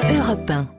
Europe 1.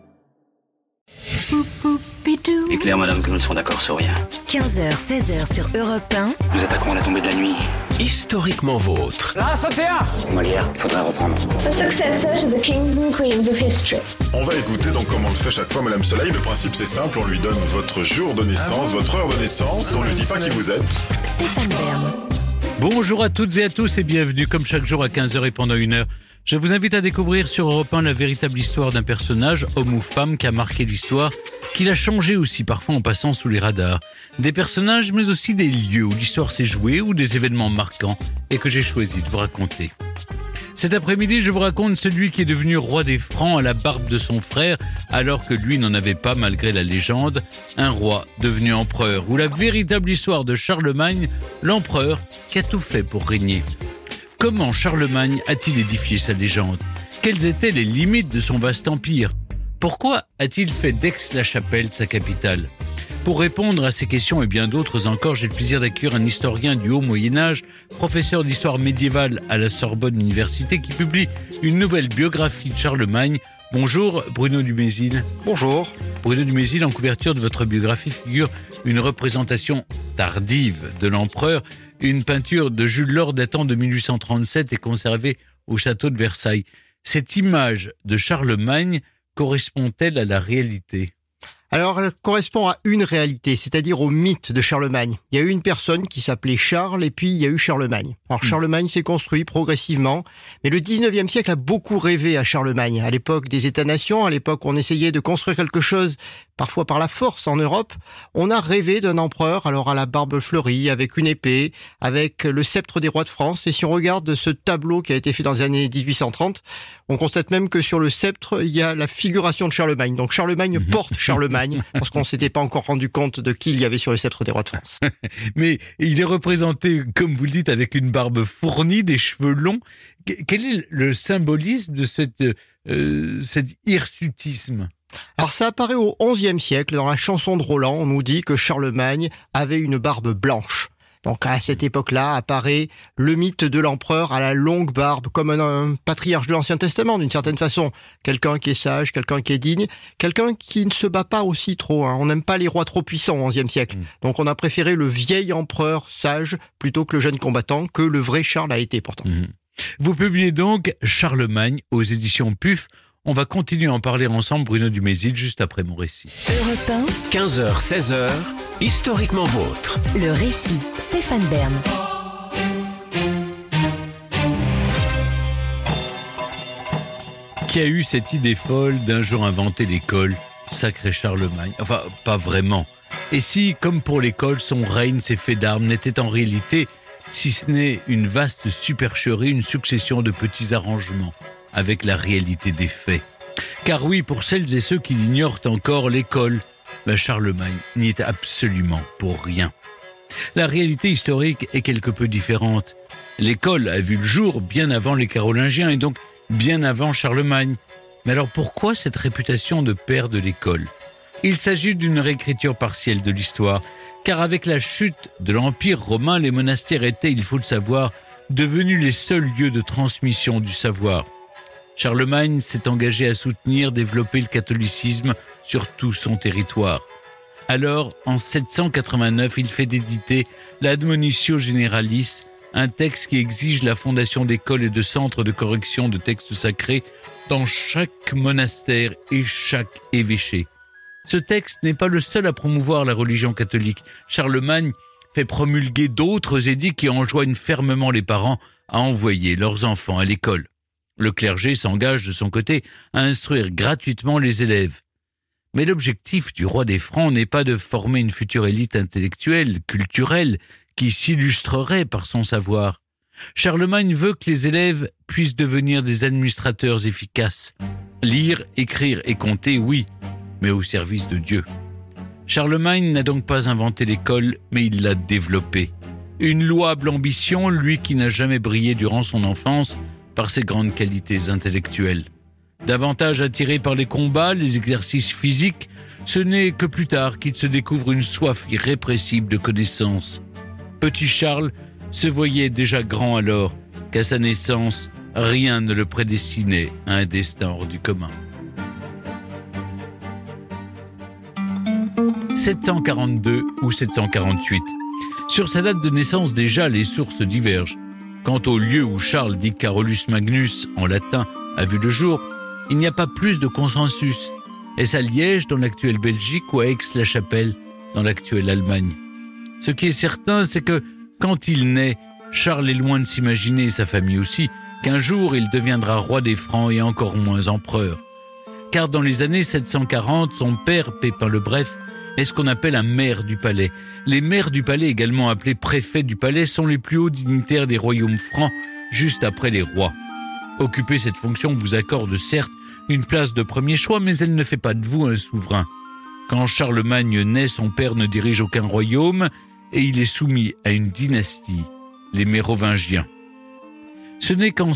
Éclair, madame, que nous ne serons d'accord sur rien. 15h, 16h sur Europe 1. Nous attaquerons la tombée de la nuit. Historiquement vôtre. Là, Sautéa Molière, il faudrait reprendre. A successor to the kings and queens of history. On va écouter donc comme on le fait chaque fois Madame Soleil. Le principe c'est simple, on lui donne votre jour de naissance, votre heure de naissance, on lui dit pas qui vous êtes. Stéphane Bern. Bonjour à toutes et à tous et bienvenue comme chaque jour à 15h et pendant une heure. Je vous invite à découvrir sur Europe 1 la véritable histoire d'un personnage, homme ou femme, qui a marqué l'histoire, qui l'a changé aussi parfois en passant sous les radars. Des personnages mais aussi des lieux où l'histoire s'est jouée ou des événements marquants et que j'ai choisi de vous raconter. Cet après-midi, je vous raconte celui qui est devenu roi des Francs à la barbe de son frère, alors que lui n'en avait pas malgré la légende. Un roi devenu empereur, ou la véritable histoire de Charlemagne, l'empereur qui a tout fait pour régner. Comment Charlemagne a-t-il édifié sa légende ? Quelles étaient les limites de son vaste empire ? Pourquoi a-t-il fait d'Aix-la-Chapelle sa capitale ? Pour répondre à ces questions et bien d'autres encore, j'ai le plaisir d'accueillir un historien du Haut Moyen-Âge, professeur d'histoire médiévale à la Sorbonne Université, qui publie une nouvelle biographie de Charlemagne. Bonjour Bruno Dumézil. Bonjour. Bruno Dumézil, en couverture de votre biographie figure une représentation tardive de l'empereur. Une peinture de Jules Laure datant de 1837 est conservée au château de Versailles. Cette image de Charlemagne correspond-elle à la réalité ? Alors, elle correspond à une réalité, c'est-à-dire au mythe de Charlemagne. Il y a eu une personne qui s'appelait Charles et puis il y a eu Charlemagne. Alors, Charlemagne s'est construit progressivement, mais le 19e siècle a beaucoup rêvé à Charlemagne. À l'époque des États-nations, à l'époque où on essayait de construire quelque chose, parfois par la force en Europe, on a rêvé d'un empereur, alors à la barbe fleurie, avec une épée, avec le sceptre des rois de France. Et si on regarde ce tableau qui a été fait dans les années 1830, on constate même que sur le sceptre, il y a la figuration de Charlemagne. Donc Charlemagne porte Charlemagne, parce qu'on ne s'était pas encore rendu compte de qui il y avait sur le sceptre des rois de France. Mais il est représenté, comme vous le dites, avec une barbe fournie, des cheveux longs. Quel est le symbolisme de cet hirsutisme ? Alors ça apparaît au XIe siècle, dans la chanson de Roland, on nous dit que Charlemagne avait une barbe blanche. Donc à cette époque-là apparaît le mythe de l'empereur à la longue barbe, comme un patriarche de l'Ancien Testament d'une certaine façon. Quelqu'un qui est sage, quelqu'un qui est digne, quelqu'un qui ne se bat pas aussi trop. On n'aime pas les rois trop puissants au XIe siècle. Donc on a préféré le vieil empereur sage plutôt que le jeune combattant, que le vrai Charles a été pourtant. Vous publiez donc Charlemagne aux éditions PUF. On va continuer à en parler ensemble, Bruno Dumézil, juste après mon récit. Europe 15h, 16h, historiquement vôtre. 1, le récit. Stéphane Bern. Qui a eu cette idée folle d'un jour inventer l'école ? Sacré Charlemagne. Enfin, pas vraiment. Et si, comme pour l'école, son règne, ses faits d'armes n'étaient en réalité, si ce n'est une vaste supercherie, une succession de petits arrangements avec la réalité des faits. Car oui, pour celles et ceux qui l'ignorent encore, l'école, Charlemagne n'y est absolument pour rien. La réalité historique est quelque peu différente. L'école a vu le jour bien avant les Carolingiens et donc bien avant Charlemagne. Mais alors pourquoi cette réputation de père de l'école ? Il s'agit d'une réécriture partielle de l'histoire, car avec la chute de l'Empire romain, les monastères étaient, il faut le savoir, devenus les seuls lieux de transmission du savoir. Charlemagne s'est engagé à soutenir, développer le catholicisme sur tout son territoire. Alors, en 789, il fait éditer l'Admonitio Generalis, un texte qui exige la fondation d'écoles et de centres de correction de textes sacrés dans chaque monastère et chaque évêché. Ce texte n'est pas le seul à promouvoir la religion catholique. Charlemagne fait promulguer d'autres édits qui enjoignent fermement les parents à envoyer leurs enfants à l'école. Le clergé s'engage de son côté à instruire gratuitement les élèves. Mais l'objectif du roi des Francs n'est pas de former une future élite intellectuelle, culturelle, qui s'illustrerait par son savoir. Charlemagne veut que les élèves puissent devenir des administrateurs efficaces. Lire, écrire et compter, oui, mais au service de Dieu. Charlemagne n'a donc pas inventé l'école, mais il l'a développée. Une louable ambition, lui qui n'a jamais brillé durant son enfance, par ses grandes qualités intellectuelles. Davantage attiré par les combats, les exercices physiques, ce n'est que plus tard qu'il se découvre une soif irrépressible de connaissances. Petit Charles se voyait déjà grand alors qu'à sa naissance, rien ne le prédestinait à un destin hors du commun. 742 ou 748. Sur sa date de naissance déjà, les sources divergent. Quant au lieu où Charles dit Carolus Magnus, en latin, a vu le jour, il n'y a pas plus de consensus. Est-ce à Liège, dans l'actuelle Belgique, ou à Aix-la-Chapelle, dans l'actuelle Allemagne? Ce qui est certain, c'est que, quand il naît, Charles est loin de s'imaginer, et sa famille aussi, qu'un jour il deviendra roi des Francs et encore moins empereur. Car dans les années 740, son père, Pépin le Bref, est ce qu'on appelle un maire du palais. Les maires du palais, également appelés préfets du palais, sont les plus hauts dignitaires des royaumes francs, juste après les rois. Occuper cette fonction vous accorde certes une place de premier choix, mais elle ne fait pas de vous un souverain. Quand Charlemagne naît, son père ne dirige aucun royaume et il est soumis à une dynastie, les Mérovingiens. Ce n'est qu'en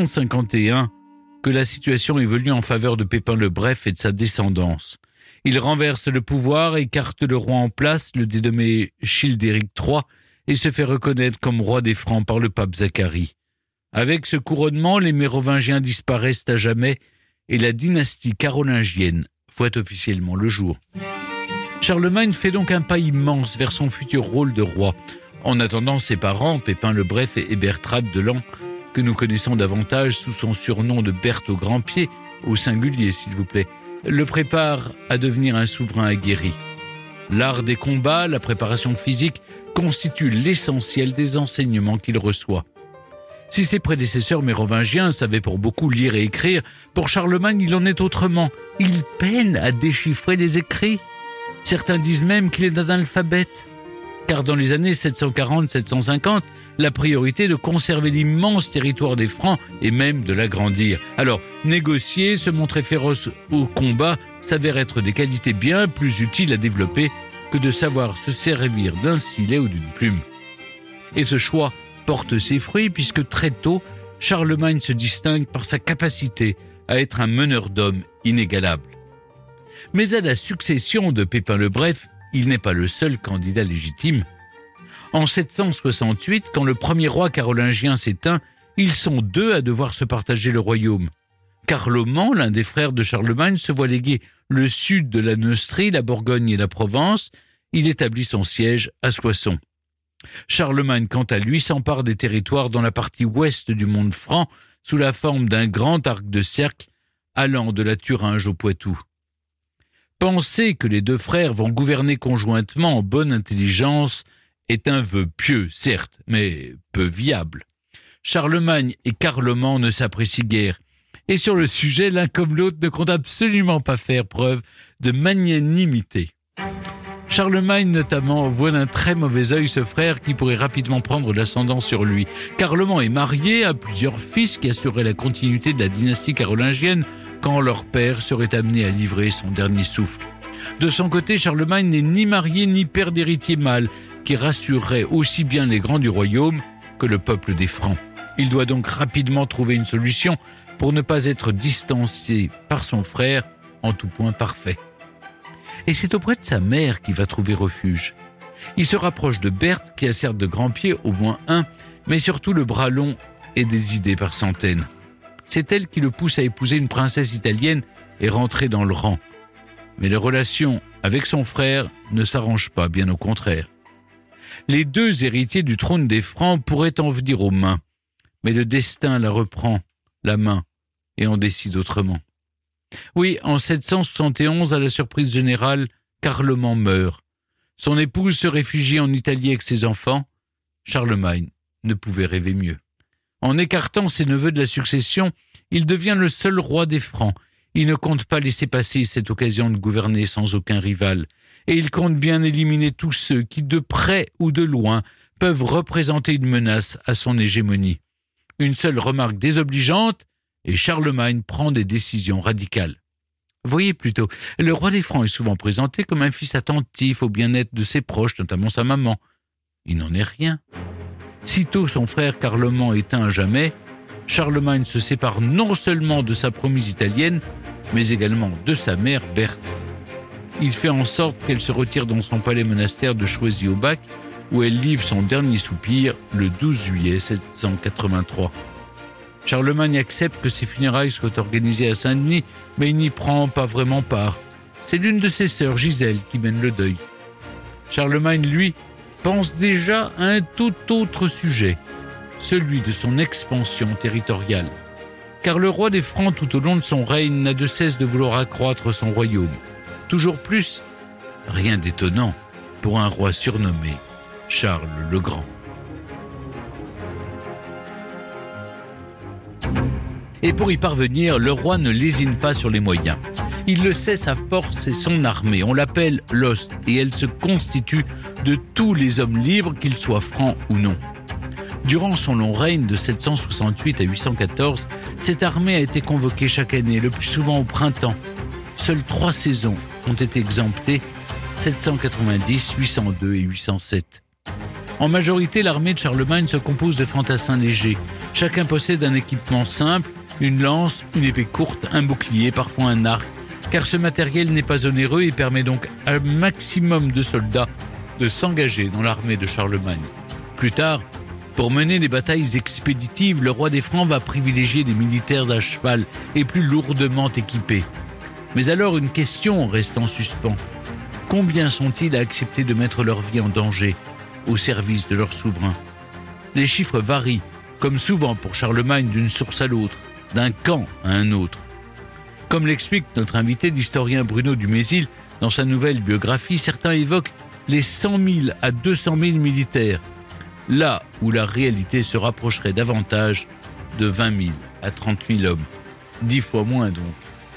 751 que la situation évolue en faveur de Pépin le Bref et de sa descendance. Il renverse le pouvoir, écarte le roi en place, le dénommé Childéric III, et se fait reconnaître comme roi des Francs par le pape Zacharie. Avec ce couronnement, les Mérovingiens disparaissent à jamais et la dynastie carolingienne voit officiellement le jour. Charlemagne fait donc un pas immense vers son futur rôle de roi. En attendant, ses parents, Pépin le Bref et Bertrade de Laon, que nous connaissons davantage sous son surnom de Berthe au grand pied, au singulier s'il vous plaît, le préparent à devenir un souverain aguerri. L'art des combats, la préparation physique, constituent l'essentiel des enseignements qu'il reçoit. Si ses prédécesseurs mérovingiens savaient pour beaucoup lire et écrire, pour Charlemagne il en est autrement. Il peine à déchiffrer les écrits. Certains disent même qu'il est analphabète. Car dans les années 740-750, la priorité est de conserver l'immense territoire des Francs et même de l'agrandir. Alors, négocier, se montrer féroce au combat s'avère être des qualités bien plus utiles à développer que de savoir se servir d'un stylet ou d'une plume. Et ce choix porte ses fruits puisque très tôt, Charlemagne se distingue par sa capacité à être un meneur d'hommes inégalable. Mais à la succession de Pépin le Bref, il n'est pas le seul candidat légitime. En 768, quand le premier roi carolingien s'éteint, ils sont deux à devoir se partager le royaume. Carloman, l'un des frères de Charlemagne, se voit léguer le sud de la Neustrie, la Bourgogne et la Provence. Il établit son siège à Soissons. Charlemagne, quant à lui, s'empare des territoires dans la partie ouest du monde franc sous la forme d'un grand arc de cercle allant de la Thuringe au Poitou. Penser que les deux frères vont gouverner conjointement en bonne intelligence est un vœu pieux, certes, mais peu viable. Charlemagne et Carloman ne s'apprécient guère. Et sur le sujet, l'un comme l'autre ne compte absolument pas faire preuve de magnanimité. Charlemagne, notamment, voit d'un très mauvais œil ce frère qui pourrait rapidement prendre l'ascendant sur lui. Carloman est marié à plusieurs fils qui assuraient la continuité de la dynastie carolingienne quand leur père serait amené à livrer son dernier souffle. De son côté, Charlemagne n'est ni marié ni père d'héritier mâle qui rassurerait aussi bien les grands du royaume que le peuple des Francs. Il doit donc rapidement trouver une solution pour ne pas être distancié par son frère en tout point parfait. Et c'est auprès de sa mère qu'il va trouver refuge. Il se rapproche de Berthe, qui a certes de grands pieds, au moins un, mais surtout le bras long et des idées par centaines. C'est elle qui le pousse à épouser une princesse italienne et rentrer dans le rang. Mais les relations avec son frère ne s'arrangent pas, bien au contraire. Les deux héritiers du trône des Francs pourraient en venir aux mains, mais le destin la reprend la main et en décide autrement. Oui, en 771, à la surprise générale, Carloman meurt. Son épouse se réfugie en Italie avec ses enfants. Charlemagne ne pouvait rêver mieux. En écartant ses neveux de la succession, il devient le seul roi des Francs. Il ne compte pas laisser passer cette occasion de gouverner sans aucun rival. Et il compte bien éliminer tous ceux qui, de près ou de loin, peuvent représenter une menace à son hégémonie. Une seule remarque désobligeante, et Charlemagne prend des décisions radicales. Voyez plutôt, le roi des Francs est souvent présenté comme un fils attentif au bien-être de ses proches, notamment sa maman. Il n'en est rien. Sitôt son frère Carloman éteint à jamais, Charlemagne se sépare non seulement de sa promise italienne, mais également de sa mère Berthe. Il fait en sorte qu'elle se retire dans son palais monastère de Choisy-au-Bac, où elle livre son dernier soupir le 12 juillet 783. Charlemagne accepte que ses funérailles soient organisées à Saint-Denis, mais il n'y prend pas vraiment part. c'est l'une de ses sœurs, Gisèle, qui mène le deuil. Charlemagne, lui, pense déjà à un tout autre sujet, celui de son expansion territoriale. Car le roi des Francs, tout au long de son règne, n'a de cesse de vouloir accroître son royaume. Toujours plus, rien d'étonnant pour un roi surnommé Charles le Grand. Et pour y parvenir, le roi ne lésine pas sur les moyens. Il le sait, sa force et son armée. On l'appelle l'Ost et elle se constitue de tous les hommes libres, qu'ils soient francs ou non. Durant son long règne de 768 à 814, cette armée a été convoquée chaque année, le plus souvent au printemps. Seules 3 saisons ont été exemptées, 790, 802 et 807. En majorité, l'armée de Charlemagne se compose de fantassins légers. Chacun possède un équipement simple, une lance, une épée courte, un bouclier, parfois un arc, car ce matériel n'est pas onéreux et permet donc à un maximum de soldats de s'engager dans l'armée de Charlemagne. Plus tard, pour mener des batailles expéditives, le roi des Francs va privilégier des militaires à cheval et plus lourdement équipés. Mais alors une question reste en suspens. Combien sont-ils à accepter de mettre leur vie en danger au service de leur souverain? Les chiffres varient, comme souvent pour Charlemagne, d'une source à l'autre, d'un camp à un autre. Comme l'explique notre invité, l'historien Bruno Dumézil, dans sa nouvelle biographie, certains évoquent les 100 000 à 200 000 militaires, là où la réalité se rapprocherait davantage de 20 000 à 30 000 hommes. 10 fois moins donc.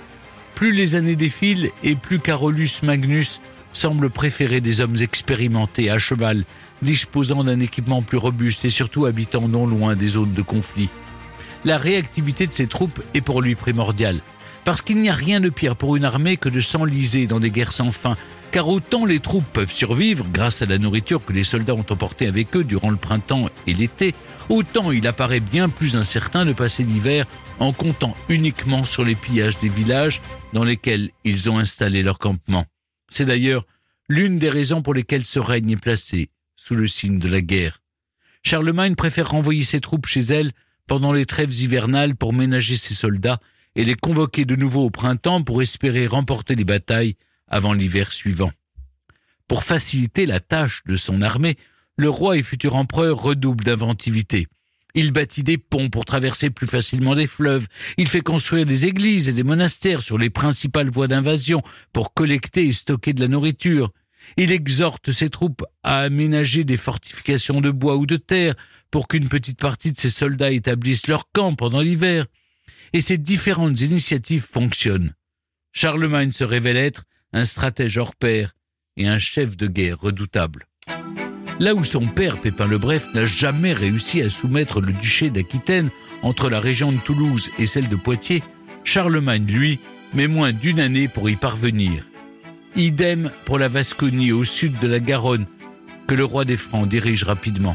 Plus les années défilent et plus Carolus Magnus semble préférer des hommes expérimentés à cheval, disposant d'un équipement plus robuste et surtout habitant non loin des zones de conflit. La réactivité de ses troupes est pour lui primordiale, parce qu'il n'y a rien de pire pour une armée que de s'enliser dans des guerres sans fin, car autant les troupes peuvent survivre grâce à la nourriture que les soldats ont emportée avec eux durant le printemps et l'été, autant il apparaît bien plus incertain de passer l'hiver en comptant uniquement sur les pillages des villages dans lesquels ils ont installé leur campement. C'est d'ailleurs l'une des raisons pour lesquelles ce règne est placé sous le signe de la guerre. Charlemagne préfère renvoyer ses troupes chez elle pendant les trêves hivernales pour ménager ses soldats et les convoquer de nouveau au printemps pour espérer remporter les batailles avant l'hiver suivant. Pour faciliter la tâche de son armée, le roi et futur empereur redouble d'inventivité. Il bâtit des ponts pour traverser plus facilement des fleuves. Il fait construire des églises et des monastères sur les principales voies d'invasion pour collecter et stocker de la nourriture. Il exhorte ses troupes à aménager des fortifications de bois ou de terre pour qu'une petite partie de ses soldats établissent leur camp pendant l'hiver. Et ces différentes initiatives fonctionnent. Charlemagne se révèle être un stratège hors pair et un chef de guerre redoutable. Là où son père, Pépin le Bref, n'a jamais réussi à soumettre le duché d'Aquitaine entre la région de Toulouse et celle de Poitiers, Charlemagne, lui, met moins d'1 année pour y parvenir. Idem pour la Vasconie au sud de la Garonne, que le roi des Francs dirige rapidement.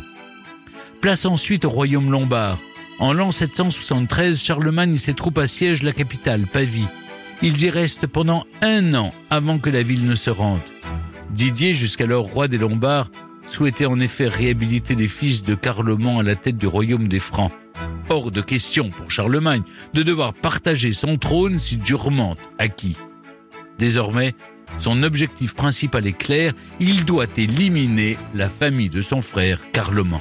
Place ensuite au royaume lombard. En l'an 773, Charlemagne et ses troupes assiègent la capitale, Pavie. Ils y restent pendant 1 an avant que la ville ne se rende. Didier, jusqu'alors roi des Lombards, souhaitait en effet réhabiliter les fils de Carloman à la tête du royaume des Francs. Hors de question pour Charlemagne de devoir partager son trône si durement acquis. Désormais, son objectif principal est clair, il doit éliminer la famille de son frère Carloman.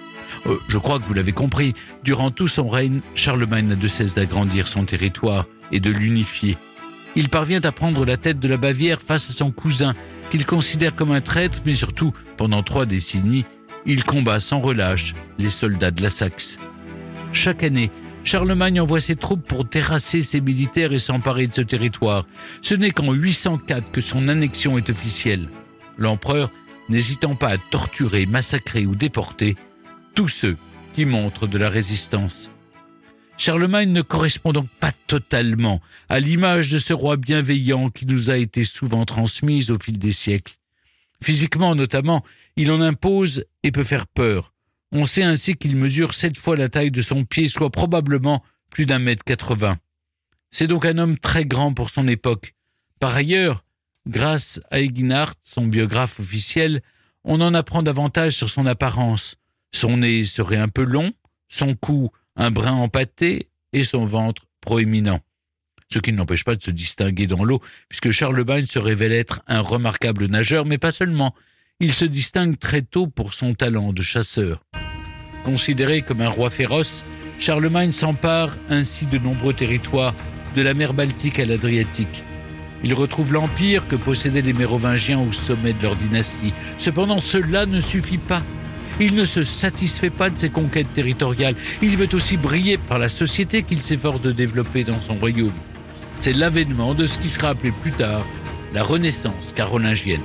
Je crois que vous l'avez compris, durant tout son règne, Charlemagne n'a de cesse d'agrandir son territoire et de l'unifier. Il parvient à prendre la tête de la Bavière face à son cousin, qu'il considère comme un traître, mais surtout, pendant 3 décennies, il combat sans relâche les soldats de la Saxe. Chaque année, Charlemagne envoie ses troupes pour terrasser ses militaires et s'emparer de ce territoire. Ce n'est qu'en 804 que son annexion est officielle. L'empereur, n'hésitant pas à torturer, massacrer ou déporter tous ceux qui montrent de la résistance. Charlemagne ne correspond donc pas totalement à l'image de ce roi bienveillant qui nous a été souvent transmise au fil des siècles. Physiquement notamment, il en impose et peut faire peur. On sait ainsi qu'il mesure 7 fois la taille de son pied, soit probablement plus d'1,80 m. C'est donc un homme très grand pour son époque. Par ailleurs, grâce à Eginhard, son biographe officiel, on en apprend davantage sur son apparence. Son nez serait un peu long, son cou un brin empâté et son ventre proéminent. ce qui ne l'empêche pas de se distinguer dans l'eau, puisque Charlemagne se révèle être un remarquable nageur, mais pas seulement. Il se distingue très tôt pour son talent de chasseur. Considéré comme un roi féroce, Charlemagne s'empare ainsi de nombreux territoires, de la mer Baltique à l'Adriatique. Il retrouve l'empire que possédaient les Mérovingiens au sommet de leur dynastie. Cependant, cela ne suffit pas. Il ne se satisfait pas de ses conquêtes territoriales. Il veut aussi briller par la société qu'il s'efforce de développer dans son royaume. C'est l'avènement de ce qui sera appelé plus tard la Renaissance carolingienne.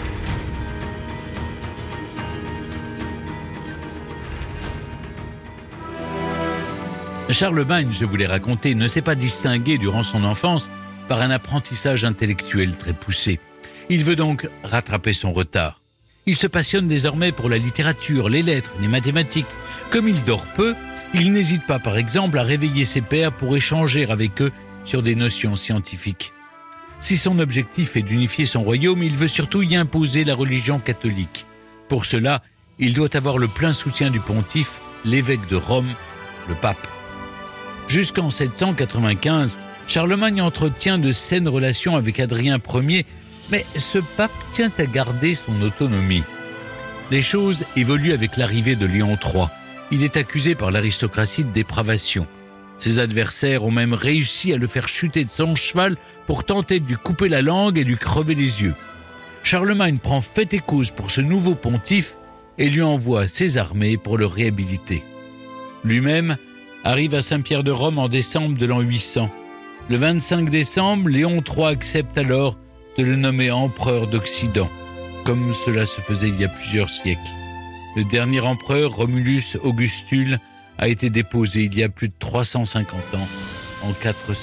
Charlemagne, je vous l'ai raconté, ne s'est pas distingué durant son enfance par un apprentissage intellectuel très poussé. Il veut donc rattraper son retard. Il se passionne désormais pour la littérature, les lettres, les mathématiques. Comme il dort peu, il n'hésite pas par exemple à réveiller ses pairs pour échanger avec eux sur des notions scientifiques. Si son objectif est d'unifier son royaume, il veut surtout y imposer la religion catholique. Pour cela, il doit avoir le plein soutien du pontife, l'évêque de Rome, le pape. Jusqu'en 795, Charlemagne entretient de saines relations avec Adrien Ier, mais ce pape tient à garder son autonomie. Les choses évoluent avec l'arrivée de Léon III. Il est accusé par l'aristocratie de dépravation. Ses adversaires ont même réussi à le faire chuter de son cheval pour tenter de lui couper la langue et lui crever les yeux. Charlemagne prend fait et cause pour ce nouveau pontife et lui envoie ses armées pour le réhabiliter. Lui-même arrive à Saint-Pierre de Rome en décembre de l'an 800. Le 25 décembre, Léon III accepte alors de le nommer empereur d'Occident, comme cela se faisait il y a plusieurs siècles. Le dernier empereur, Romulus Augustule, a été déposé il y a plus de 350 ans, en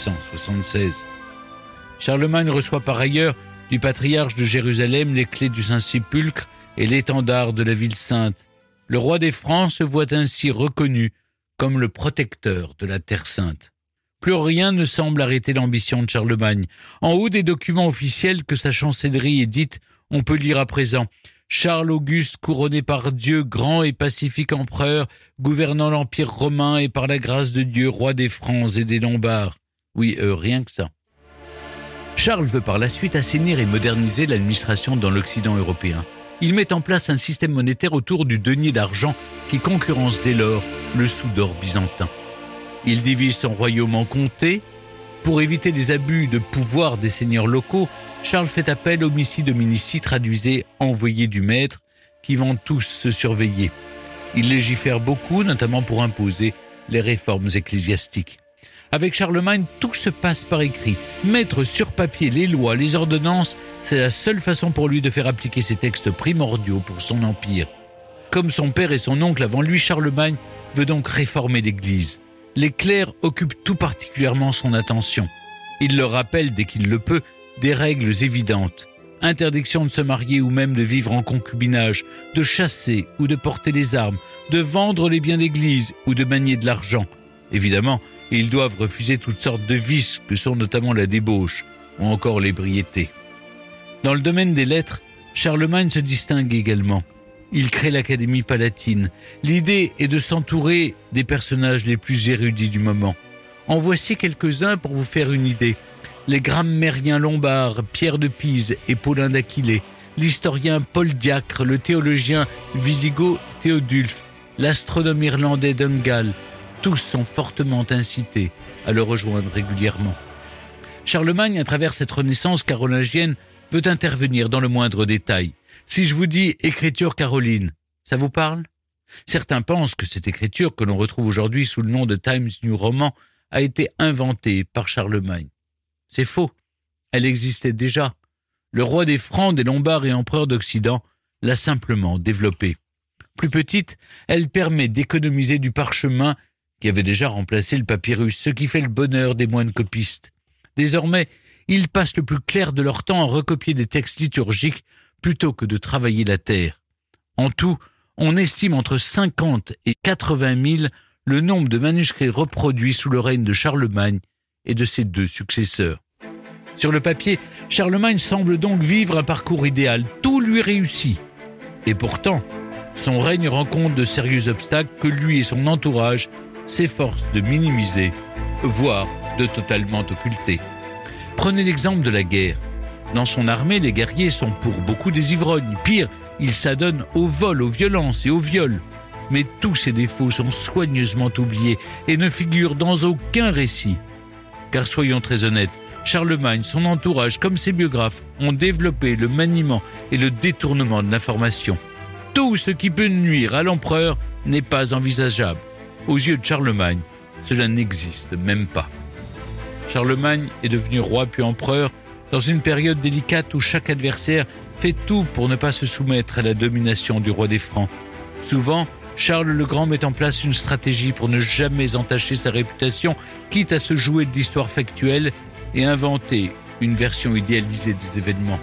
476. Charlemagne reçoit par ailleurs du patriarche de Jérusalem les clés du Saint-Sépulcre et l'étendard de la ville sainte. Le roi des Francs se voit ainsi reconnu comme le protecteur de la Terre sainte. Plus rien ne semble arrêter l'ambition de Charlemagne. En haut des documents officiels que sa chancellerie édite, on peut lire à présent « Charles Auguste, couronné par Dieu, grand et pacifique empereur, gouvernant l'Empire romain et par la grâce de Dieu, roi des Francs et des Lombards. » Oui, rien que ça. Charles veut par la suite assainir et moderniser l'administration dans l'Occident européen. Il met en place un système monétaire autour du denier d'argent qui concurrence dès lors le sou d'or byzantin. Il divise son royaume en comtés. Pour éviter les abus de pouvoir des seigneurs locaux, Charles fait appel aux missi dominici, traduisez envoyés du maître, qui vont tous se surveiller. Il légifère beaucoup, notamment pour imposer les réformes ecclésiastiques. Avec Charlemagne, tout se passe par écrit. Mettre sur papier les lois, les ordonnances, c'est la seule façon pour lui de faire appliquer ces textes primordiaux pour son empire. Comme son père et son oncle avant lui, Charlemagne veut donc réformer l'Église. Les clercs occupent tout particulièrement son attention. Il leur rappelle, dès qu'il le peut, des règles évidentes. Interdiction de se marier ou même de vivre en concubinage, de chasser ou de porter les armes, de vendre les biens d'église ou de manier de l'argent. Évidemment, ils doivent refuser toutes sortes de vices que sont notamment la débauche ou encore l'ébriété. Dans le domaine des lettres, Charlemagne se distingue également. Il crée l'Académie palatine. L'idée est de s'entourer des personnages les plus érudits du moment. En voici quelques-uns pour vous faire une idée. Les grammairiens lombards, Pierre de Pise et Paulin d'Aquilée, l'historien Paul Diacre, le théologien wisigoth Théodulphe, l'astronome irlandais Dungal, tous sont fortement incités à le rejoindre régulièrement. Charlemagne, à travers cette renaissance carolingienne, veut intervenir dans le moindre détail. Si je vous dis écriture caroline, ça vous parle ? Certains pensent que cette écriture, que l'on retrouve aujourd'hui sous le nom de Times New Roman, a été inventée par Charlemagne. C'est faux. Elle existait déjà. Le roi des Francs, des Lombards et empereur d'Occident l'a simplement développée. Plus petite, elle permet d'économiser du parchemin qui avait déjà remplacé le papyrus, ce qui fait le bonheur des moines copistes. Désormais, ils passent le plus clair de leur temps à recopier des textes liturgiques plutôt que de travailler la terre. En tout, on estime entre 50 et 80 000 le nombre de manuscrits reproduits sous le règne de Charlemagne et de ses deux successeurs. Sur le papier, Charlemagne semble donc vivre un parcours idéal, tout lui réussit. Et pourtant, son règne rencontre de sérieux obstacles que lui et son entourage s'efforcent de minimiser, voire de totalement occulter. Prenez l'exemple de la guerre. Dans son armée, les guerriers sont pour beaucoup des ivrognes. Pire, ils s'adonnent au vol, aux violences et au viol. Mais tous ces défauts sont soigneusement oubliés et ne figurent dans aucun récit. Car soyons très honnêtes, Charlemagne, son entourage, comme ses biographes, ont développé le maniement et le détournement de l'information. Tout ce qui peut nuire à l'empereur n'est pas envisageable. Aux yeux de Charlemagne, cela n'existe même pas. Charlemagne est devenu roi puis empereur dans une période délicate où chaque adversaire fait tout pour ne pas se soumettre à la domination du roi des Francs. Souvent, Charles le Grand met en place une stratégie pour ne jamais entacher sa réputation, quitte à se jouer de l'histoire factuelle et inventer une version idéalisée des événements.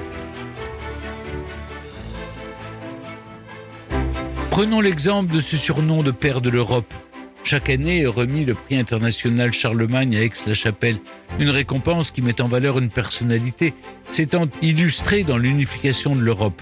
Prenons l'exemple de ce surnom de père de l'Europe. Chaque année est remis le prix international Charlemagne à Aix-la-Chapelle, une récompense qui met en valeur une personnalité s'étant illustrée dans l'unification de l'Europe.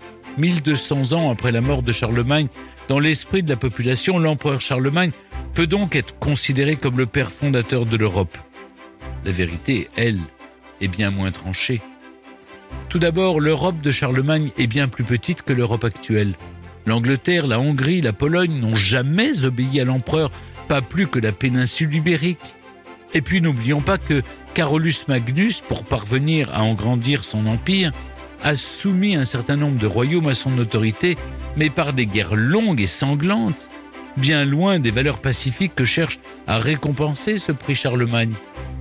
1200 ans après la mort de Charlemagne, dans l'esprit de la population, l'empereur Charlemagne peut donc être considéré comme le père fondateur de l'Europe. La vérité, elle, est bien moins tranchée. Tout d'abord, l'Europe de Charlemagne est bien plus petite que l'Europe actuelle. L'Angleterre, la Hongrie, la Pologne n'ont jamais obéi à l'empereur, pas plus que la péninsule ibérique. Et puis n'oublions pas que Carolus Magnus, pour parvenir à engrandir son empire, a soumis un certain nombre de royaumes à son autorité, mais par des guerres longues et sanglantes, bien loin des valeurs pacifiques que cherche à récompenser ce prix Charlemagne.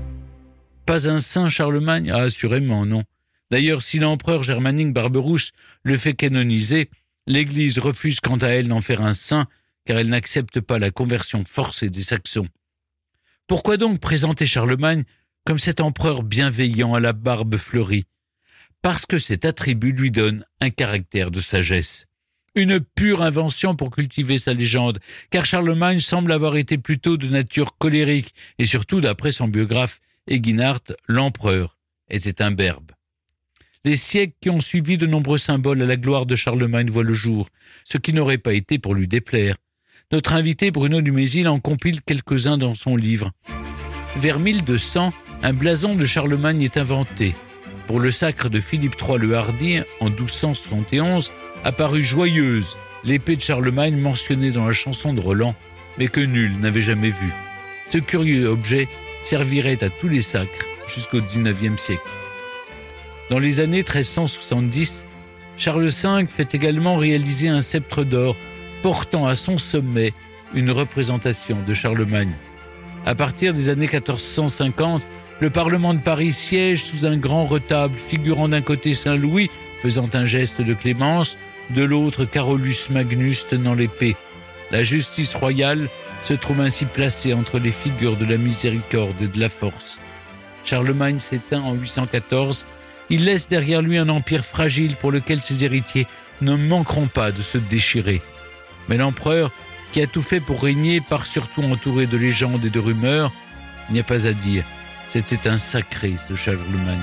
Pas un saint Charlemagne ? Ah, assurément non. D'ailleurs, si l'empereur germanique Barberousse le fait canoniser, l'Église refuse quant à elle d'en faire un saint, car elle n'accepte pas la conversion forcée des Saxons. Pourquoi donc présenter Charlemagne comme cet empereur bienveillant à la barbe fleurie ? Parce que cet attribut lui donne un caractère de sagesse. Une pure invention pour cultiver sa légende, car Charlemagne semble avoir été plutôt de nature colérique, et surtout, d'après son biographe Eginhard, l'empereur était imberbe. Les siècles qui ont suivi, de nombreux symboles à la gloire de Charlemagne voient le jour, ce qui n'aurait pas été pour lui déplaire. Notre invité Bruno Dumézil en compile quelques-uns dans son livre. Vers 1200, un blason de Charlemagne est inventé. Pour le sacre de Philippe III le Hardi, en 1271, apparut Joyeuse, l'épée de Charlemagne mentionnée dans la chanson de Roland, mais que nul n'avait jamais vue. Ce curieux objet servirait à tous les sacres jusqu'au XIXe siècle. Dans les années 1370, Charles V fait également réaliser un sceptre d'or portant à son sommet une représentation de Charlemagne. À partir des années 1450, le Parlement de Paris siège sous un grand retable figurant d'un côté Saint-Louis faisant un geste de clémence, de l'autre Carolus Magnus tenant l'épée. La justice royale se trouve ainsi placée entre les figures de la miséricorde et de la force. Charlemagne s'éteint en 814. Il laisse derrière lui un empire fragile pour lequel ses héritiers ne manqueront pas de se déchirer. Mais l'empereur, qui a tout fait pour régner, part surtout entouré de légendes et de rumeurs. Il n'y a pas à dire, c'était un sacré, ce Charlemagne.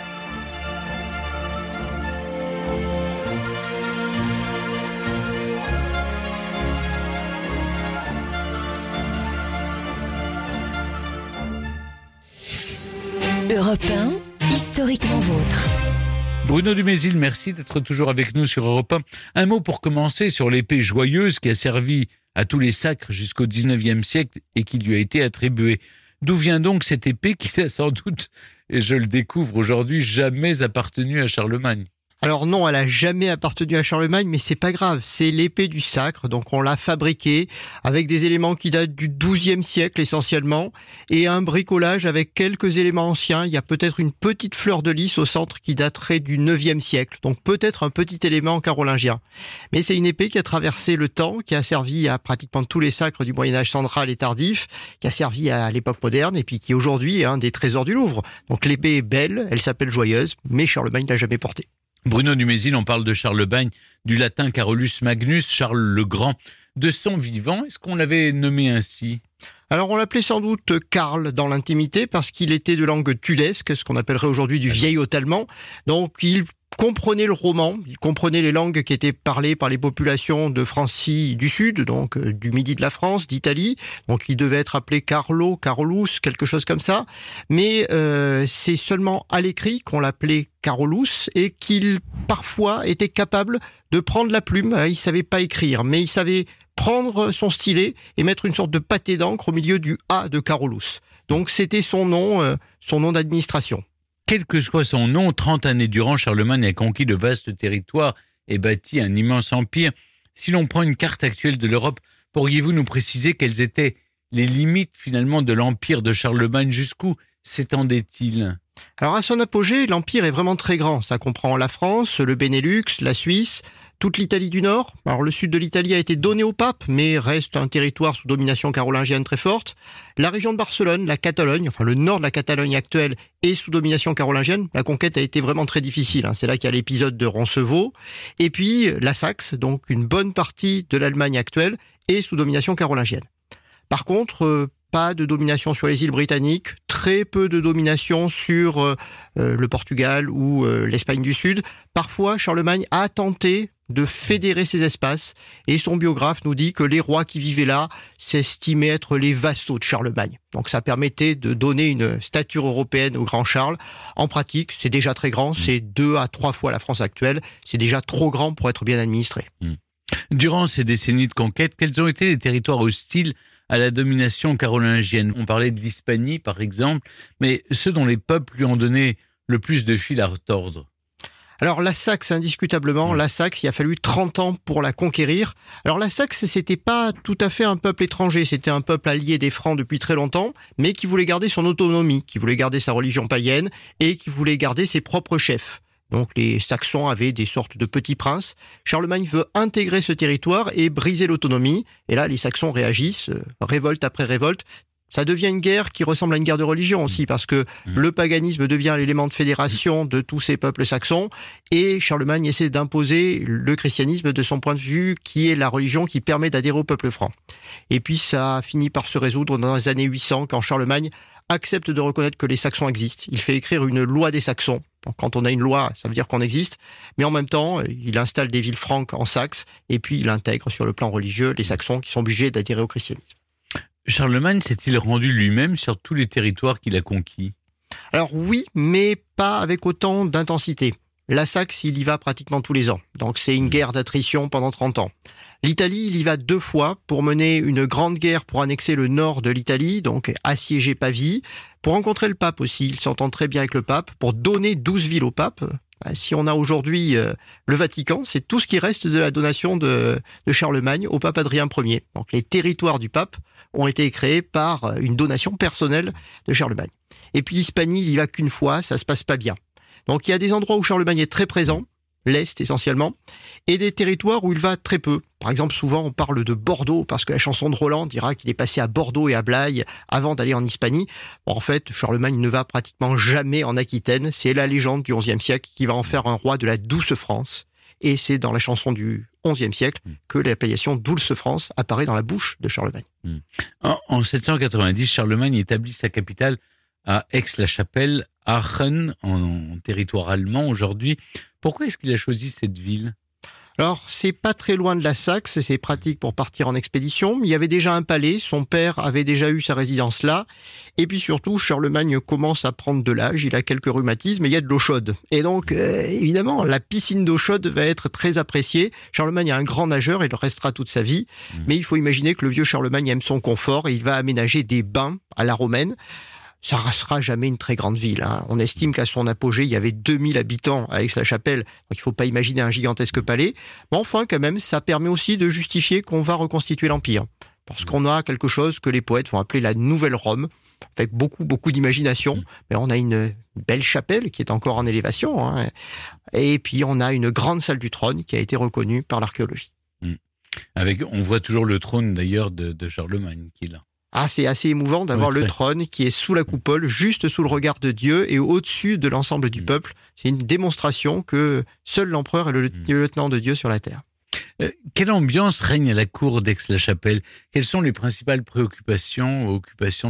Europe 1, historiquement vôtre. Bruno Dumézil, merci d'être toujours avec nous sur Europe 1. Un mot pour commencer sur l'épée Joyeuse qui a servi à tous les sacres jusqu'au XIXe siècle et qui lui a été attribuée. D'où vient donc cette épée qui n'a sans doute, et je le découvre aujourd'hui, jamais appartenu à Charlemagne ? Alors non, elle a jamais appartenu à Charlemagne, mais c'est pas grave. C'est l'épée du sacre, donc on l'a fabriquée avec des éléments qui datent du XIIe siècle essentiellement, et un bricolage avec quelques éléments anciens. Il y a peut-être une petite fleur de lys au centre qui daterait du IXe siècle, donc peut-être un petit élément carolingien. Mais c'est une épée qui a traversé le temps, qui a servi à pratiquement tous les sacres du Moyen-Âge central et tardif, qui a servi à l'époque moderne, et puis qui aujourd'hui est un des trésors du Louvre. Donc l'épée est belle, elle s'appelle Joyeuse, mais Charlemagne l'a jamais portée. Bruno Dumézil, on parle de Charlemagne, du latin Carolus Magnus, Charles le Grand. De son vivant, est-ce qu'on l'avait nommé ainsi ? Alors on l'appelait sans doute Karl dans l'intimité parce qu'il était de langue tudesque, ce qu'on appellerait aujourd'hui du vieil haut allemand. Donc il comprenait le roman, il comprenait les langues qui étaient parlées par les populations de Francie du Sud, donc du midi de la France, d'Italie. Donc il devait être appelé Carlo, Carolus, quelque chose comme ça. Mais c'est seulement à l'écrit qu'on l'appelait Carolus et qu'il parfois était capable de prendre la plume. Il savait pas écrire, mais il savait prendre son stylet et mettre une sorte de pâté d'encre au milieu du A de Carolus. Donc c'était son nom d'administration. Quel que soit son nom, 30 années durant, Charlemagne a conquis de vastes territoires et bâti un immense empire. Si l'on prend une carte actuelle de l'Europe, pourriez-vous nous préciser quelles étaient les limites finalement de l'empire de Charlemagne? Jusqu'où s'étendait-il? Alors à son apogée, l'empire est vraiment très grand. Ça comprend la France, le Benelux, la Suisse, toute l'Italie du Nord. Alors le sud de l'Italie a été donné au pape, mais reste un territoire sous domination carolingienne très forte. La région de Barcelone, la Catalogne, enfin le nord de la Catalogne actuelle est sous domination carolingienne. La conquête a été vraiment très difficile. C'est là qu'il y a l'épisode de Roncevaux. Et puis la Saxe, donc une bonne partie de l'Allemagne actuelle, est sous domination carolingienne. Par contre, pas de domination sur les îles britanniques, très peu de domination sur le Portugal ou l'Espagne du Sud. Parfois, Charlemagne a tenté de fédérer ces espaces et son biographe nous dit que les rois qui vivaient là s'estimaient être les vassaux de Charlemagne. Donc ça permettait de donner une stature européenne au grand Charles. En pratique, c'est déjà très grand, c'est 2 à 3 fois la France actuelle, c'est déjà trop grand pour être bien administré. Durant ces décennies de conquête, quels ont été les territoires hostiles à la domination carolingienne? On parlait de l'Hispanie, par exemple, mais ceux dont les peuples lui ont donné le plus de fil à retordre. Alors la Saxe, indiscutablement, la Saxe, il a fallu 30 ans pour la conquérir. Alors la Saxe, c'était pas tout à fait un peuple étranger, c'était un peuple allié des Francs depuis très longtemps, mais qui voulait garder son autonomie, qui voulait garder sa religion païenne et qui voulait garder ses propres chefs. Donc les Saxons avaient des sortes de petits princes. Charlemagne veut intégrer ce territoire et briser l'autonomie. Et là, les Saxons réagissent, révolte après révolte. Ça devient une guerre qui ressemble à une guerre de religion aussi, parce que le paganisme devient l'élément de fédération de tous ces peuples saxons, et Charlemagne essaie d'imposer le christianisme de son point de vue, qui est la religion qui permet d'adhérer au peuple franc. Et puis ça finit par se résoudre dans les années 800, quand Charlemagne accepte de reconnaître que les Saxons existent. Il fait écrire une loi des Saxons. Donc, quand on a une loi, ça veut dire qu'on existe. Mais en même temps, il installe des villes franques en Saxe, et puis il intègre sur le plan religieux les Saxons qui sont obligés d'adhérer au christianisme. Charlemagne s'est-il rendu lui-même sur tous les territoires qu'il a conquis? Alors oui, mais pas avec autant d'intensité. La Saxe, il y va pratiquement tous les ans. Donc c'est une guerre d'attrition pendant 30 ans. L'Italie, il y va 2 fois pour mener une grande guerre pour annexer le nord de l'Italie, donc assiéger Pavie. Pour rencontrer le pape aussi, il s'entend très bien avec le pape, pour donner 12 villes au pape. Si on a aujourd'hui le Vatican, c'est tout ce qui reste de la donation de Charlemagne au pape Adrien Ier. Donc les territoires du pape ont été créés par une donation personnelle de Charlemagne. Et puis l'Hispanie, il y va qu'une fois, ça se passe pas bien. Donc il y a des endroits où Charlemagne est très présent, l'Est essentiellement, et des territoires où il va très peu. Par exemple, souvent on parle de Bordeaux, parce que la chanson de Roland dira qu'il est passé à Bordeaux et à Blaye avant d'aller en Hispanie. Bon, en fait, Charlemagne ne va pratiquement jamais en Aquitaine. C'est la légende du XIe siècle qui va en faire un roi de la douce France. Et c'est dans la chanson du XIe siècle que l'appellation douce France apparaît dans la bouche de Charlemagne. En 790, Charlemagne établit sa capitale à Aix-la-Chapelle, Aachen, en territoire allemand aujourd'hui. Pourquoi est-ce qu'il a choisi cette ville ? Alors, c'est pas très loin de la Saxe, c'est pratique pour partir en expédition. Il y avait déjà un palais, son père avait déjà eu sa résidence là. Et puis surtout, Charlemagne commence à prendre de l'âge, il a quelques rhumatismes et il y a de l'eau chaude. Et donc, évidemment, la piscine d'eau chaude va être très appréciée. Charlemagne est un grand nageur, il le restera toute sa vie. Mais il faut imaginer que le vieux Charlemagne aime son confort et il va aménager des bains à la romaine. Ça ne restera jamais une très grande ville. On estime qu'à son apogée, il y avait 2000 habitants à Aix-la-Chapelle. Donc il ne faut pas imaginer un gigantesque palais. Mais enfin, quand même, ça permet aussi de justifier qu'on va reconstituer l'Empire. Parce qu'on a quelque chose que les poètes vont appeler la Nouvelle Rome, avec beaucoup d'imagination. Mais on a une belle chapelle qui est encore en élévation. Et puis, on a une grande salle du trône qui a été reconnue par l'archéologie. On voit toujours le trône, d'ailleurs, de Charlemagne qui est là. C'est assez émouvant d'avoir le trône qui est sous la coupole, juste sous le regard de Dieu et au-dessus de l'ensemble du peuple. C'est une démonstration que seul l'empereur est le lieutenant de Dieu sur la terre. Quelle ambiance règne à la cour d'Aix-la-Chapelle ? Quelles sont les principales préoccupations ou occupations de l'empereur ?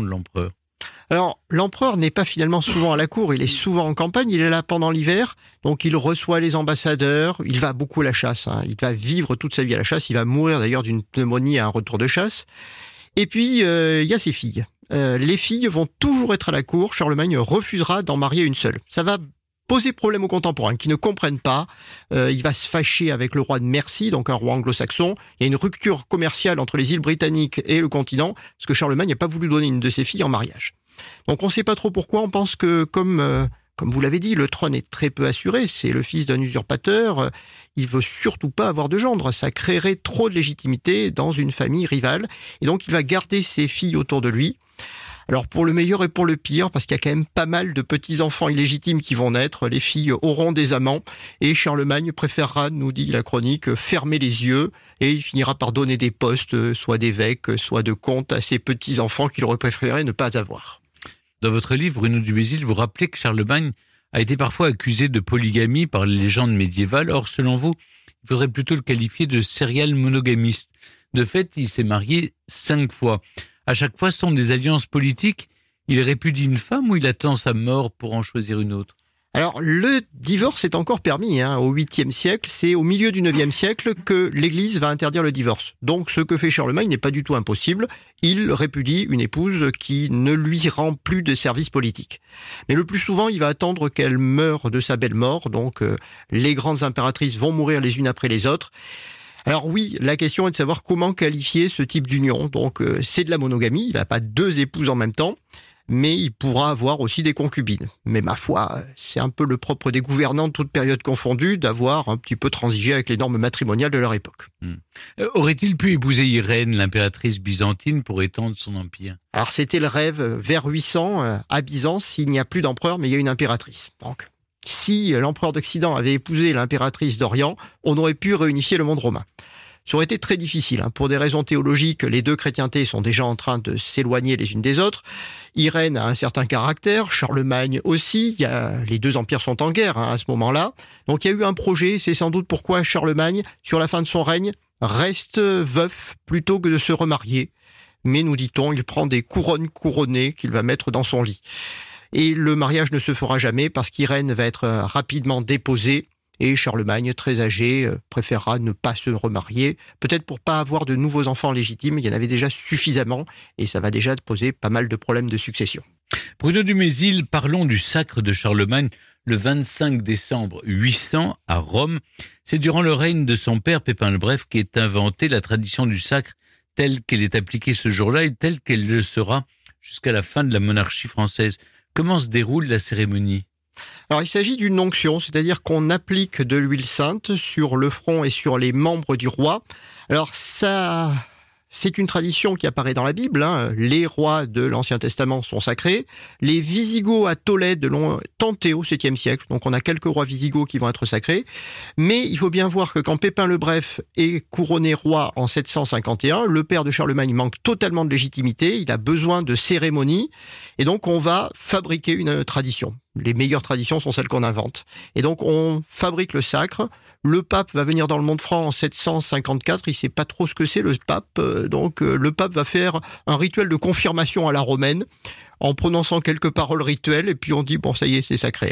Alors, l'empereur n'est pas finalement souvent à la cour, il est souvent en campagne, il est là pendant l'hiver, donc il reçoit les ambassadeurs, il va beaucoup à la chasse, il va vivre toute sa vie à la chasse, il va mourir d'ailleurs d'une pneumonie à un retour de chasse. Et puis, il y a ses filles. Les filles vont toujours être à la cour, Charlemagne refusera d'en marier une seule. Ça va poser problème aux contemporains qui ne comprennent pas. Il va se fâcher avec le roi de Mercie, donc un roi anglo-saxon. Il y a une rupture commerciale entre les îles britanniques et le continent, parce que Charlemagne n'a pas voulu donner une de ses filles en mariage. Donc on ne sait pas trop pourquoi, on pense que comme vous l'avez dit, le trône est très peu assuré, c'est le fils d'un usurpateur, il veut surtout pas avoir de gendre, ça créerait trop de légitimité dans une famille rivale, et donc il va garder ses filles autour de lui. Alors pour le meilleur et pour le pire, parce qu'il y a quand même pas mal de petits-enfants illégitimes qui vont naître, les filles auront des amants, et Charlemagne préférera, nous dit la chronique, fermer les yeux, et il finira par donner des postes, soit d'évêque, soit de comte, à ces petits-enfants qu'il aurait préféré ne pas avoir. Dans votre livre, Bruno Dumézil, vous rappelez que Charlemagne a été parfois accusé de polygamie par les légendes médiévales. Or, selon vous, il faudrait plutôt le qualifier de serial monogamiste. De fait, il s'est marié 5 fois. À chaque fois, ce sont des alliances politiques. Il répudie une femme ou il attend sa mort pour en choisir une autre ? Alors, le divorce est encore permis au 8e siècle. C'est au milieu du 9e siècle que l'Église va interdire le divorce. Donc, ce que fait Charlemagne n'est pas du tout impossible. Il répudie une épouse qui ne lui rend plus de service politique. Mais le plus souvent, il va attendre qu'elle meure de sa belle mort. Donc, les grandes impératrices vont mourir les unes après les autres. Alors oui, la question est de savoir comment qualifier ce type d'union. Donc, c'est de la monogamie. Il n'a pas 2 épouses en même temps. Mais il pourra avoir aussi des concubines. Mais ma foi, c'est un peu le propre des gouvernants de toute période confondue d'avoir un petit peu transigé avec les normes matrimoniales de leur époque. Aurait-il pu épouser Irène, l'impératrice byzantine, pour étendre son empire ? Alors c'était le rêve vers 800, à Byzance, il n'y a plus d'empereur, mais il y a une impératrice. Donc, si l'empereur d'Occident avait épousé l'impératrice d'Orient, on aurait pu réunifier le monde romain. Ça aurait été très difficile. Pour des raisons théologiques, les 2 chrétientés sont déjà en train de s'éloigner les unes des autres. Irène a un certain caractère, Charlemagne aussi. Les 2 empires sont en guerre à ce moment-là. Donc il y a eu un projet, c'est sans doute pourquoi Charlemagne, sur la fin de son règne, reste veuf plutôt que de se remarier. Mais nous dit-on, il prend des couronnes couronnées qu'il va mettre dans son lit. Et le mariage ne se fera jamais parce qu'Irène va être rapidement déposée. Et Charlemagne, très âgé, préférera ne pas se remarier, peut-être pour pas avoir de nouveaux enfants légitimes, il y en avait déjà suffisamment, et ça va déjà poser pas mal de problèmes de succession. Bruno Dumézil, parlons du sacre de Charlemagne le 25 décembre 800 à Rome. C'est durant le règne de son père Pépin le Bref qu'est inventée la tradition du sacre telle qu'elle est appliquée ce jour-là et telle qu'elle le sera jusqu'à la fin de la monarchie française. Comment se déroule la cérémonie ? Alors il s'agit d'une onction, c'est-à-dire qu'on applique de l'huile sainte sur le front et sur les membres du roi. Alors ça, c'est une tradition qui apparaît dans la Bible. Les rois de l'Ancien Testament sont sacrés. Les Visigoths à Tolède l'ont tenté au 7e siècle, donc on a quelques rois Visigoths qui vont être sacrés. Mais il faut bien voir que quand Pépin le Bref est couronné roi en 751, le père de Charlemagne manque totalement de légitimité, il a besoin de cérémonies, et donc on va fabriquer une tradition. Les meilleures traditions sont celles qu'on invente. Et donc, on fabrique le sacre. Le pape va venir dans le monde franc en 754. Il ne sait pas trop ce que c'est, le pape. Donc, le pape va faire un rituel de confirmation à la romaine en prononçant quelques paroles rituelles. Et puis, on dit, bon, ça y est, c'est sacré.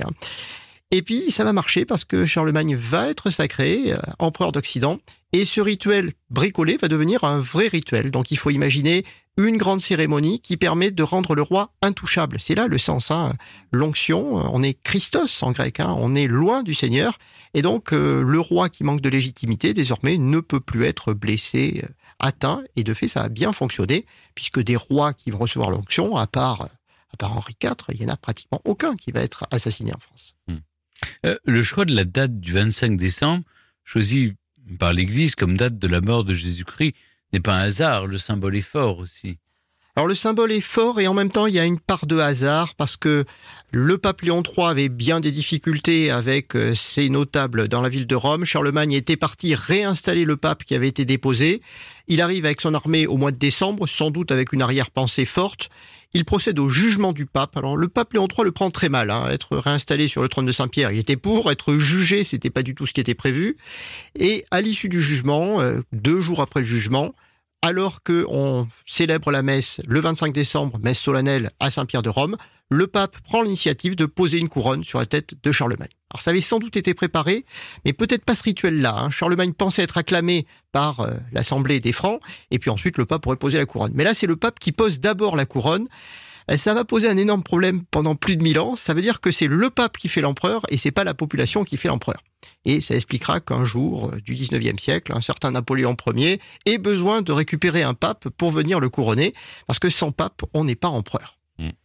Et puis, ça va marcher parce que Charlemagne va être sacré, empereur d'Occident. Et ce rituel bricolé va devenir un vrai rituel. Donc, il faut imaginer une grande cérémonie qui permet de rendre le roi intouchable. C'est là le sens. L'onction, on est Christos en grec. On est loin du Seigneur. Et donc, le roi qui manque de légitimité, désormais, ne peut plus être blessé, atteint. Et de fait, ça a bien fonctionné, puisque des rois qui vont recevoir l'onction, à part Henri IV, il n'y en a pratiquement aucun qui va être assassiné en France. Le choix de la date du 25 décembre, choisi par l'Église comme date de la mort de Jésus-Christ, n'est pas un hasard, le symbole est fort aussi. Alors le symbole est fort et en même temps il y a une part de hasard parce que le pape Léon III avait bien des difficultés avec ses notables dans la ville de Rome. Charlemagne était parti réinstaller le pape qui avait été déposé. Il arrive avec son armée au mois de décembre, sans doute avec une arrière-pensée forte. Il procède au jugement du pape. Alors le pape Léon III le prend très mal, être réinstallé sur le trône de Saint-Pierre. Il était pour, être jugé, c'était pas du tout ce qui était prévu. Et à l'issue du jugement, 2 jours après le jugement, alors qu'on célèbre la messe le 25 décembre, messe solennelle à Saint-Pierre de Rome, le pape prend l'initiative de poser une couronne sur la tête de Charlemagne. Alors ça avait sans doute été préparé, mais peut-être pas ce rituel-là. Charlemagne pensait être acclamé par l'Assemblée des Francs, et puis ensuite le pape aurait posé la couronne. Mais là, c'est le pape qui pose d'abord la couronne. Ça va poser un énorme problème pendant plus de 1000 ans. Ça veut dire que c'est le pape qui fait l'empereur et c'est pas la population qui fait l'empereur. Et ça expliquera qu'un jour, du 19e siècle, un certain Napoléon Ier ait besoin de récupérer un pape pour venir le couronner, parce que sans pape, on n'est pas empereur.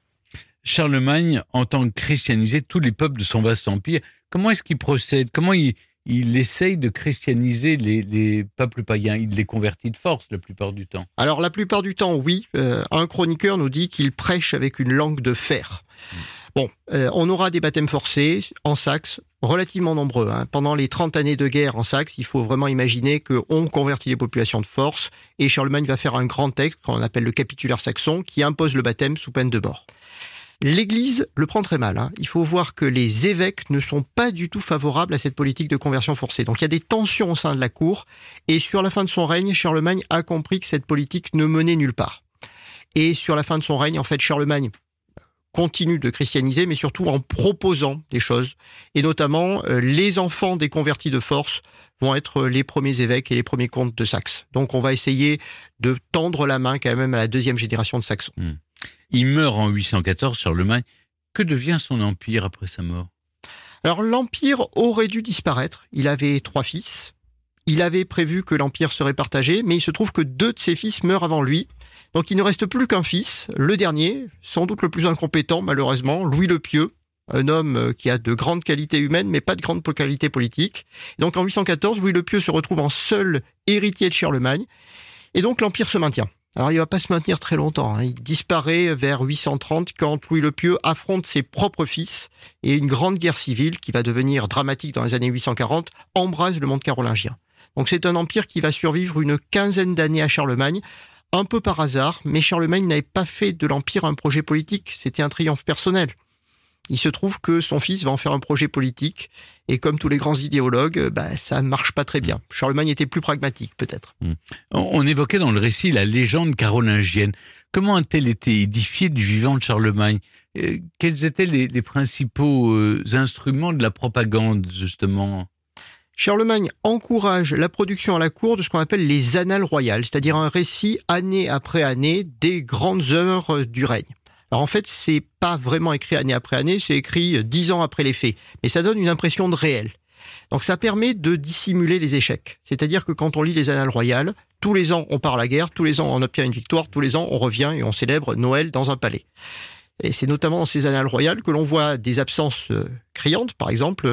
Charlemagne entend christianiser tous les peuples de son vaste empire. Comment est-ce qu'il procède ? Comment il essaye de christianiser les peuples païens? Il les convertit de force la plupart du temps. Alors la plupart du temps, oui. Un chroniqueur nous dit qu'il prêche avec une langue de fer. Bon, on aura des baptêmes forcés en Saxe, relativement nombreux. Pendant les 30 années de guerre en Saxe, il faut vraiment imaginer qu'on convertit les populations de force, et Charlemagne va faire un grand texte qu'on appelle le capitulaire saxon, qui impose le baptême sous peine de mort. L'Église le prend très mal. Il faut voir que les évêques ne sont pas du tout favorables à cette politique de conversion forcée. Donc il y a des tensions au sein de la cour, et sur la fin de son règne, Charlemagne a compris que cette politique ne menait nulle part. Et sur la fin de son règne, en fait, Charlemagne continue de christianiser, mais surtout en proposant des choses. Et notamment, les enfants des convertis de force vont être les premiers évêques et les premiers comtes de Saxe. Donc on va essayer de tendre la main quand même à la deuxième génération de Saxons. Il meurt en 814, Charlemagne. Que devient son empire après sa mort ? Alors l'empire aurait dû disparaître. Il avait 3 fils. Il avait prévu que l'empire serait partagé, mais il se trouve que 2 de ses fils meurent avant lui. Donc il ne reste plus qu'un fils, le dernier, sans doute le plus incompétent malheureusement, Louis le Pieux, un homme qui a de grandes qualités humaines mais pas de grandes qualités politiques. Donc en 814, Louis le Pieux se retrouve en seul héritier de Charlemagne, et donc l'empire se maintient. Alors il ne va pas se maintenir très longtemps, il disparaît vers 830 quand Louis le Pieux affronte ses propres fils, et une grande guerre civile qui va devenir dramatique dans les années 840 embrase le monde carolingien. Donc c'est un empire qui va survivre une quinzaine d'années à Charlemagne, un peu par hasard, mais Charlemagne n'avait pas fait de l'Empire un projet politique, c'était un triomphe personnel. Il se trouve que son fils va en faire un projet politique, et comme tous les grands idéologues, ça ne marche pas très bien. Charlemagne était plus pragmatique, peut-être. On évoquait dans le récit la légende carolingienne. Comment a-t-elle été édifiée du vivant de Charlemagne ? Quels étaient les principaux instruments de la propagande, justement ? Charlemagne encourage la production à la cour de ce qu'on appelle les annales royales, c'est-à-dire un récit année après année des grandes œuvres du règne. Alors en fait, c'est pas vraiment écrit année après année, c'est écrit 10 ans après les faits, mais ça donne une impression de réel. Donc ça permet de dissimuler les échecs, c'est-à-dire que quand on lit les annales royales, tous les ans on part à la guerre, tous les ans on obtient une victoire, tous les ans on revient et on célèbre Noël dans un palais. Et c'est notamment dans ces annales royales que l'on voit des absences criantes, par exemple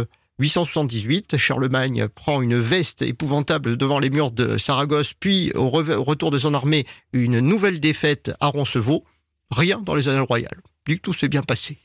878, Charlemagne prend une veste épouvantable devant les murs de Saragosse, puis au retour de son armée, une nouvelle défaite à Roncevaux. Rien dans les annales royales. Du tout s'est bien passé.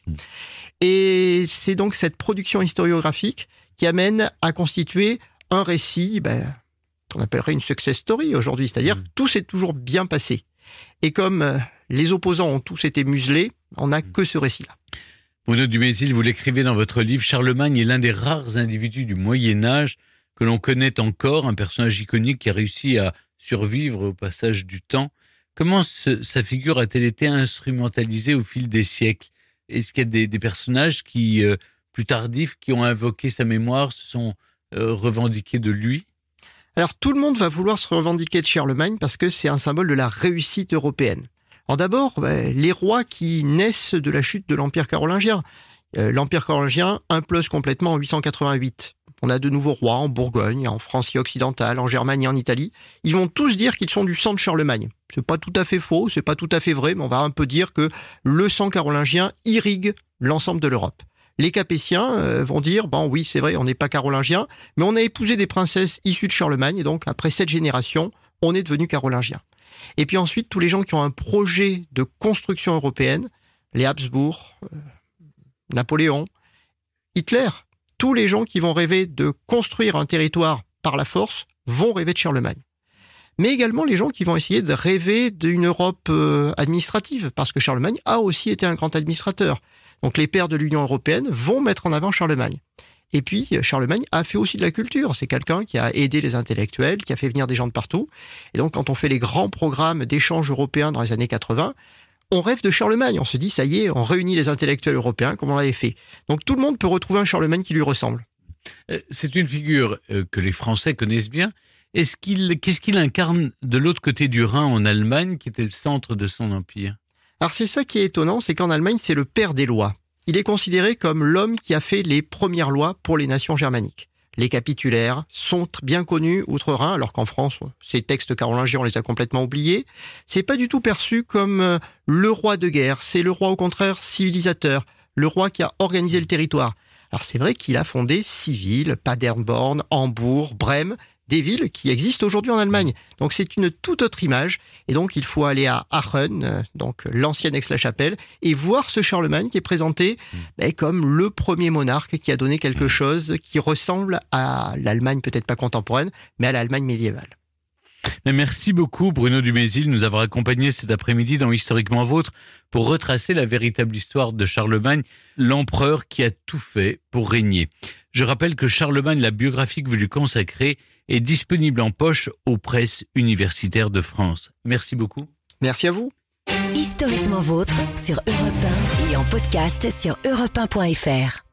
Et c'est donc cette production historiographique qui amène à constituer un récit qu'on appellerait une success story aujourd'hui, c'est-à-dire que tout s'est toujours bien passé. Et comme les opposants ont tous été muselés, on n'a que ce récit-là. Bruno Dumézil, vous l'écrivez dans votre livre, Charlemagne est l'un des rares individus du Moyen-Âge que l'on connaît encore, un personnage iconique qui a réussi à survivre au passage du temps. Comment sa figure a-t-elle été instrumentalisée au fil des siècles ? Est-ce qu'il y a des personnages qui, plus tardifs, qui ont invoqué sa mémoire, se sont revendiqués de lui ? Alors tout le monde va vouloir se revendiquer de Charlemagne parce que c'est un symbole de la réussite européenne. Alors d'abord, les rois qui naissent de la chute de l'Empire carolingien. L'Empire carolingien implose complètement en 888. On a de nouveaux rois en Bourgogne, en France occidentale, en Germanie, en Italie. Ils vont tous dire qu'ils sont du sang de Charlemagne. C'est pas tout à fait faux, c'est pas tout à fait vrai, mais on va un peu dire que le sang carolingien irrigue l'ensemble de l'Europe. Les Capétiens vont dire, oui, c'est vrai, on n'est pas carolingien, mais on a épousé des princesses issues de Charlemagne, et donc après 7 générations, on est devenu carolingien. Et puis ensuite, tous les gens qui ont un projet de construction européenne, les Habsbourg, Napoléon, Hitler, tous les gens qui vont rêver de construire un territoire par la force vont rêver de Charlemagne. Mais également les gens qui vont essayer de rêver d'une Europe administrative, parce que Charlemagne a aussi été un grand administrateur. Donc les pères de l'Union européenne vont mettre en avant Charlemagne. Et puis, Charlemagne a fait aussi de la culture. C'est quelqu'un qui a aidé les intellectuels, qui a fait venir des gens de partout. Et donc, quand on fait les grands programmes d'échanges européens dans les années 80, on rêve de Charlemagne. On se dit, ça y est, on réunit les intellectuels européens comme on l'avait fait. Donc, tout le monde peut retrouver un Charlemagne qui lui ressemble. C'est une figure que les Français connaissent bien. Qu'est-ce qu'il incarne de l'autre côté du Rhin en Allemagne, qui était le centre de son empire ? Alors, c'est ça qui est étonnant, c'est qu'en Allemagne, c'est le père des lois. Il est considéré comme l'homme qui a fait les premières lois pour les nations germaniques. Les capitulaires sont bien connus outre-Rhin, alors qu'en France, ces textes carolingiens, on les a complètement oubliés. C'est pas du tout perçu comme le roi de guerre, c'est le roi au contraire civilisateur, le roi qui a organisé le territoire. Alors c'est vrai qu'il a fondé 6 villes, Paderborn, Hambourg, Brême, des villes qui existent aujourd'hui en Allemagne. Donc c'est une toute autre image. Et donc il faut aller à Aachen, donc l'ancienne Aix-la-Chapelle, et voir ce Charlemagne qui est présenté comme le premier monarque qui a donné quelque chose qui ressemble à l'Allemagne peut-être pas contemporaine, mais à l'Allemagne médiévale. Mais merci beaucoup Bruno Dumézil de nous avoir accompagnés cet après-midi dans Historiquement Vôtre pour retracer la véritable histoire de Charlemagne, l'empereur qui a tout fait pour régner. Je rappelle que Charlemagne, la biographie que vous lui consacrez, est disponible en poche aux presses universitaires de France. Merci beaucoup. Merci à vous. Historiquement Vôtre sur Europe 1 et en podcast sur europe1.fr.